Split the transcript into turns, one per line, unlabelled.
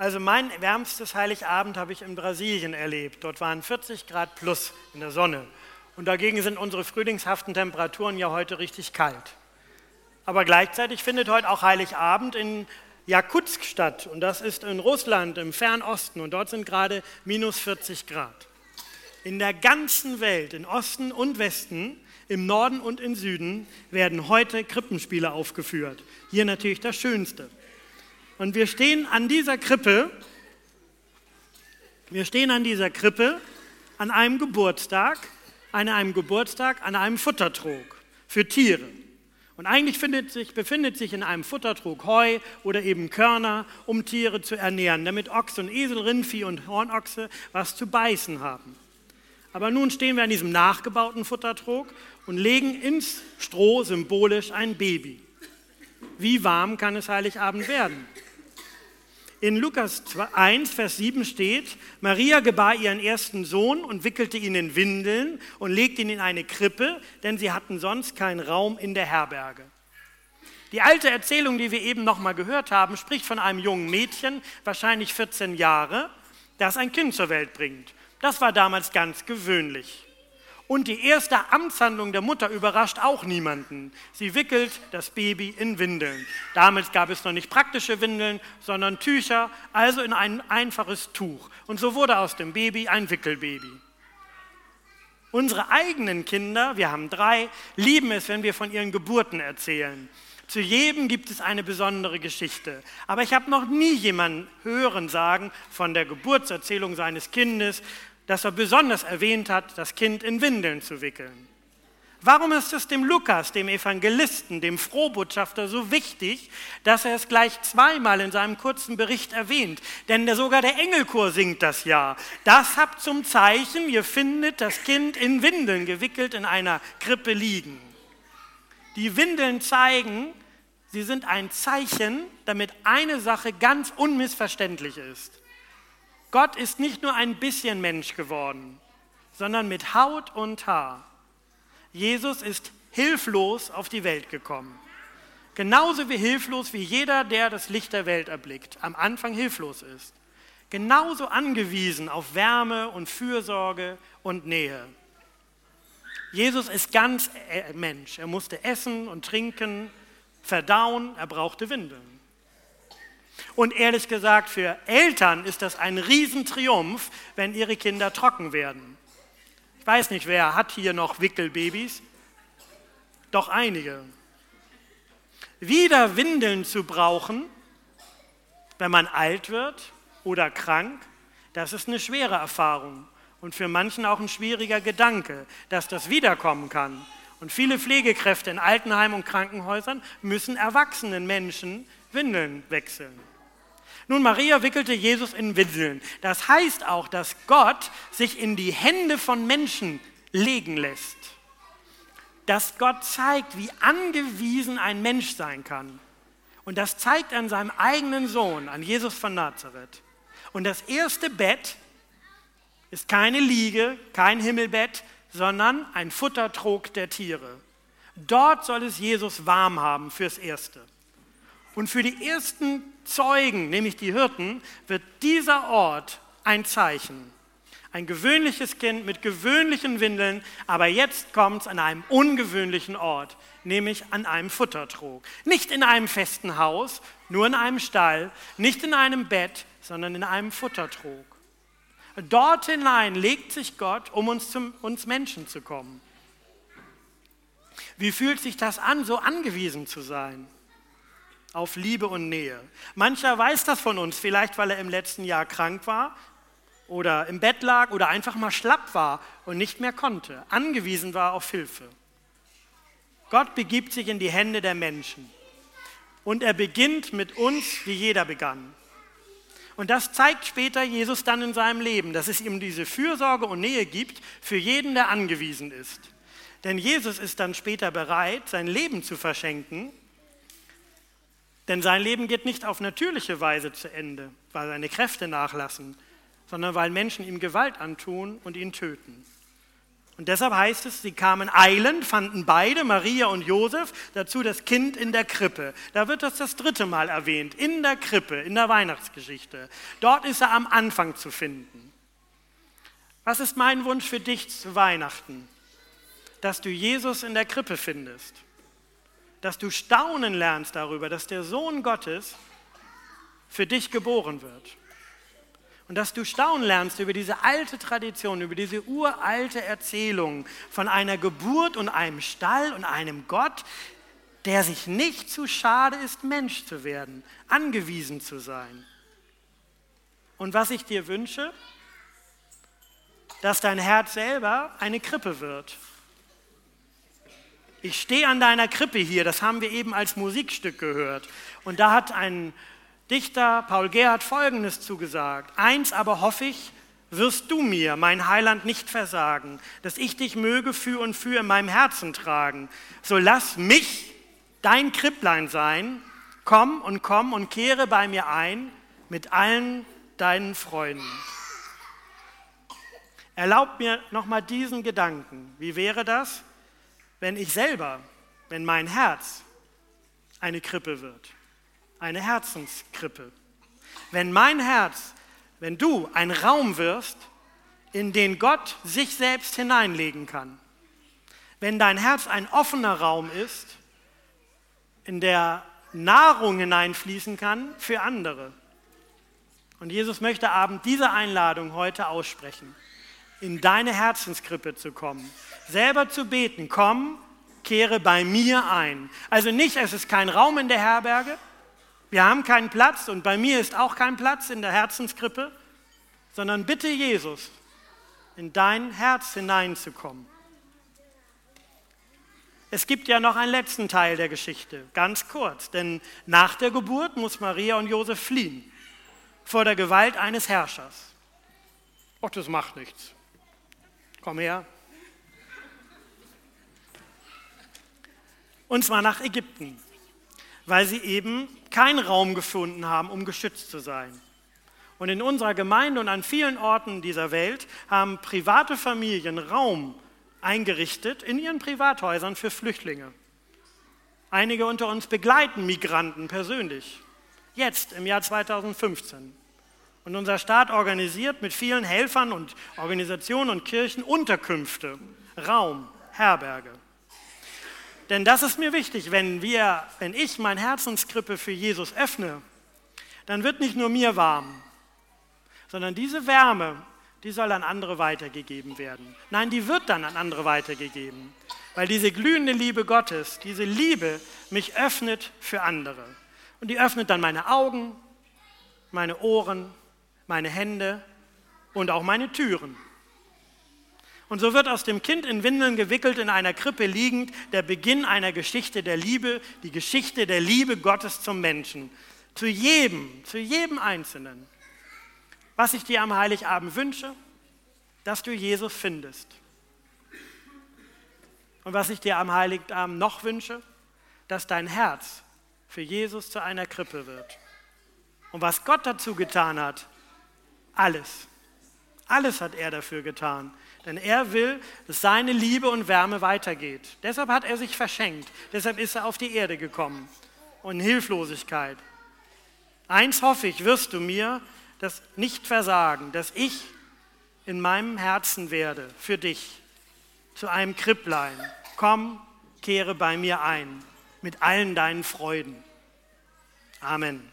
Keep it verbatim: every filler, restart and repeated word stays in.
Also mein wärmstes Heiligabend habe ich in Brasilien erlebt. Dort waren vierzig Grad plus in der Sonne. Und dagegen sind unsere frühlingshaften Temperaturen ja heute richtig kalt. Aber gleichzeitig findet heute auch Heiligabend in Jakutsk statt. Und das ist in Russland, im Fernosten. Und dort sind gerade minus vierzig Grad. In der ganzen Welt, in Osten und Westen, im Norden und im Süden, werden heute Krippenspiele aufgeführt. Hier natürlich das Schönste. Und wir stehen an dieser Krippe, wir stehen an dieser Krippe an einem Geburtstag, an einem Geburtstag, an einem Futtertrog für Tiere. Und eigentlich findet sich, befindet sich in einem Futtertrog Heu oder eben Körner, um Tiere zu ernähren, damit Ochse und Esel, Rindvieh und Hornochse was zu beißen haben. Aber nun stehen wir an diesem nachgebauten Futtertrog und legen ins Stroh symbolisch ein Baby. Wie warm kann es Heiligabend werden? In Lukas eins, Vers sieben steht, Maria gebar ihren ersten Sohn und wickelte ihn in Windeln und legte ihn in eine Krippe, denn sie hatten sonst keinen Raum in der Herberge. Die alte Erzählung, die wir eben noch mal gehört haben, spricht von einem jungen Mädchen, wahrscheinlich vierzehn Jahre, das ein Kind zur Welt bringt. Das war damals ganz gewöhnlich. Und die erste Amtshandlung der Mutter überrascht auch niemanden. Sie wickelt das Baby in Windeln. Damals gab es noch nicht praktische Windeln, sondern Tücher, also in ein einfaches Tuch. Und so wurde aus dem Baby ein Wickelbaby. Unsere eigenen Kinder, wir haben drei, lieben es, wenn wir von ihren Geburten erzählen. Zu jedem gibt es eine besondere Geschichte. Aber ich habe noch nie jemanden hören sagen von der Geburtserzählung seines Kindes, dass er besonders erwähnt hat, das Kind in Windeln zu wickeln. Warum ist es dem Lukas, dem Evangelisten, dem Frohbotschafter so wichtig, dass er es gleich zweimal in seinem kurzen Bericht erwähnt? Denn der, sogar der Engelchor singt das ja. Das habt zum Zeichen, ihr findet das Kind in Windeln gewickelt in einer Krippe liegen. Die Windeln zeigen, sie sind ein Zeichen, damit eine Sache ganz unmissverständlich ist. Gott ist nicht nur ein bisschen Mensch geworden, sondern mit Haut und Haar. Jesus ist hilflos auf die Welt gekommen. Genauso wie hilflos wie jeder, der das Licht der Welt erblickt, am Anfang hilflos ist. Genauso angewiesen auf Wärme und Fürsorge und Nähe. Jesus ist ganz Mensch. Er musste essen und trinken, verdauen, er brauchte Windeln. Und ehrlich gesagt, für Eltern ist das ein Riesentriumph, wenn ihre Kinder trocken werden. Ich weiß nicht, wer hat hier noch Wickelbabys? Doch einige. Wieder Windeln zu brauchen, wenn man alt wird oder krank, das ist eine schwere Erfahrung. Und für manchen auch ein schwieriger Gedanke, dass das wiederkommen kann. Und viele Pflegekräfte in Altenheimen und Krankenhäusern müssen erwachsenen Menschen Windeln wechseln. Nun, Maria wickelte Jesus in Windeln. Das heißt auch, dass Gott sich in die Hände von Menschen legen lässt. Dass Gott zeigt, wie angewiesen ein Mensch sein kann. Und das zeigt an seinem eigenen Sohn, an Jesus von Nazareth. Und das erste Bett ist keine Liege, kein Himmelbett, sondern ein Futtertrog der Tiere. Dort soll es Jesus warm haben fürs Erste. Und für die ersten Zeugen, nämlich die Hirten, wird dieser Ort ein Zeichen. Ein gewöhnliches Kind mit gewöhnlichen Windeln, aber jetzt kommt es an einem ungewöhnlichen Ort, nämlich an einem Futtertrog. Nicht in einem festen Haus, nur in einem Stall, nicht in einem Bett, sondern in einem Futtertrog. Dort hinein legt sich Gott, um uns, zum, uns Menschen zu kommen. Wie fühlt sich das an, so angewiesen zu sein? Auf Liebe und Nähe. Mancher weiß das von uns, vielleicht weil er im letzten Jahr krank war oder im Bett lag oder einfach mal schlapp war und nicht mehr konnte, angewiesen war auf Hilfe. Gott begibt sich in die Hände der Menschen und er beginnt mit uns, wie jeder begann. Und das zeigt später Jesus dann in seinem Leben, dass es ihm diese Fürsorge und Nähe gibt für jeden, der angewiesen ist. Denn Jesus ist dann später bereit, sein Leben zu verschenken. Denn sein Leben geht nicht auf natürliche Weise zu Ende, weil seine Kräfte nachlassen, sondern weil Menschen ihm Gewalt antun und ihn töten. Und deshalb heißt es, sie kamen eilend, fanden beide, Maria und Josef, dazu das Kind in der Krippe. Da wird das das dritte Mal erwähnt, in der Krippe, in der Weihnachtsgeschichte. Dort ist er am Anfang zu finden. Was ist mein Wunsch für dich zu Weihnachten? Dass du Jesus in der Krippe findest. Dass du staunen lernst darüber, dass der Sohn Gottes für dich geboren wird. Und dass du staunen lernst über diese alte Tradition, über diese uralte Erzählung von einer Geburt und einem Stall und einem Gott, der sich nicht zu schade ist, Mensch zu werden, angewiesen zu sein. Und was ich dir wünsche, dass dein Herz selber eine Krippe wird. Ich stehe an deiner Krippe hier, das haben wir eben als Musikstück gehört. Und da hat ein Dichter, Paul Gerhardt, Folgendes zugesagt: Eins aber hoffe ich, wirst du mir, mein Heiland, nicht versagen, dass ich dich möge für und für in meinem Herzen tragen. So lass mich dein Kripplein sein, komm und komm und kehre bei mir ein mit allen deinen Freunden. Erlaub mir nochmal diesen Gedanken. Wie wäre das, wenn ich selber, wenn mein Herz eine Krippe wird? Eine Herzenskrippe. Wenn mein Herz, wenn du ein Raum wirst, in den Gott sich selbst hineinlegen kann. Wenn dein Herz ein offener Raum ist, in der Nahrung hineinfließen kann für andere. Und Jesus möchte Abend diese Einladung heute aussprechen, in deine Herzenskrippe zu kommen, selber zu beten: Komm, kehre bei mir ein. Also nicht, es ist kein Raum in der Herberge, wir haben keinen Platz und bei mir ist auch kein Platz in der Herzenskrippe, sondern bitte Jesus, in dein Herz hineinzukommen. Es gibt ja noch einen letzten Teil der Geschichte, ganz kurz, denn nach der Geburt muss Maria und Josef fliehen vor der Gewalt eines Herrschers. Ach, das macht nichts. Komm her. Und zwar nach Ägypten, weil sie eben keinen Raum gefunden haben, um geschützt zu sein. Und in unserer Gemeinde und an vielen Orten dieser Welt haben private Familien Raum eingerichtet in ihren Privathäusern für Flüchtlinge. Einige unter uns begleiten Migranten persönlich, jetzt im Jahr zweitausendfünfzehn. Und unser Staat organisiert mit vielen Helfern und Organisationen und Kirchen Unterkünfte, Raum, Herberge. Denn das ist mir wichtig, wenn wir, wenn ich mein Herzenskrippe für Jesus öffne, dann wird nicht nur mir warm, sondern diese Wärme, die soll an andere weitergegeben werden. Nein, die wird dann an andere weitergegeben, weil diese glühende Liebe Gottes, diese Liebe mich öffnet für andere. Und die öffnet dann meine Augen, meine Ohren, meine Hände und auch meine Türen. Und so wird aus dem Kind in Windeln gewickelt, in einer Krippe liegend, der Beginn einer Geschichte der Liebe, die Geschichte der Liebe Gottes zum Menschen. Zu jedem, zu jedem Einzelnen. Was ich dir am Heiligabend wünsche, dass du Jesus findest. Und was ich dir am Heiligabend noch wünsche, dass dein Herz für Jesus zu einer Krippe wird. Und was Gott dazu getan hat, alles, alles hat er dafür getan. Denn er will, dass seine Liebe und Wärme weitergeht. Deshalb hat er sich verschenkt. Deshalb ist er auf die Erde gekommen. Und in Hilflosigkeit. Eins hoffe ich, wirst du mir das nicht versagen, dass ich in meinem Herzen werde, für dich, zu einem Kripplein. Komm, kehre bei mir ein, mit allen deinen Freuden. Amen.